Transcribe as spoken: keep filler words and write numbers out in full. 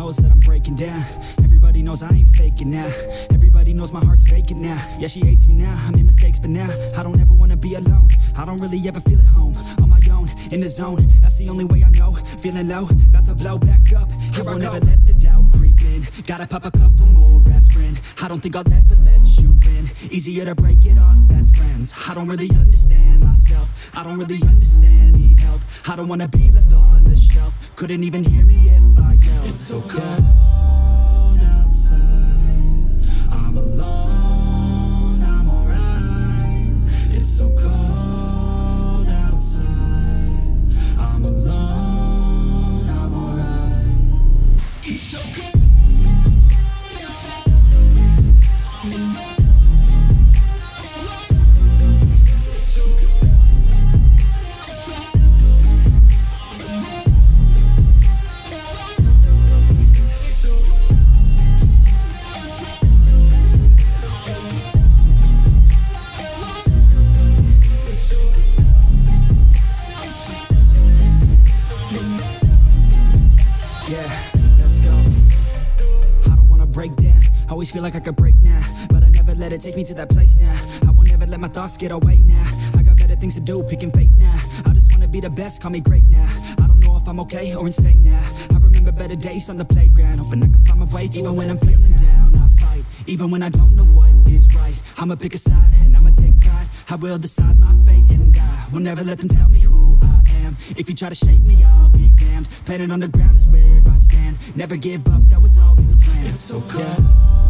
knows that I'm breaking down. Everybody knows I ain't faking now. Everybody knows my heart's vacant now. Yeah, she hates me now, I made mistakes, but now I don't ever wanna be alone. I don't really ever feel at home. On my own, in the zone, that's the only way I know. Feeling low, about to blow back up. Here I won't ever let the doubt creep in. Gotta pop a couple more aspirin. I don't think I'll ever let you in. Easier to break it off best friends. I don't really understand myself. I don't really understand, need help. I don't wanna be left on the shelf. Couldn't even hear me if I yelled. It's so cold outside, I'm alone, I'm alright. It's so cold outside, I'm alone, I'm alright. It's so cold outside, I'm alone. Always feel like I could break now, but I never let it take me to that place now. I won't ever let my thoughts get away now. I got better things to do, picking fate now. I just wanna be the best, call me great now. I don't know if I'm okay or insane now. I remember better days on the playground, hoping I can find my way. Even when I'm feeling down, I fight. Even when I don't know what is right, I'ma pick a side and I'ma take pride. I will decide my fate and I will never let them tell me who I am. If you try to shake me, I'll be damned. Planet on the ground is where I stand. Never give up, that was always the plan. It's so cold. Yeah.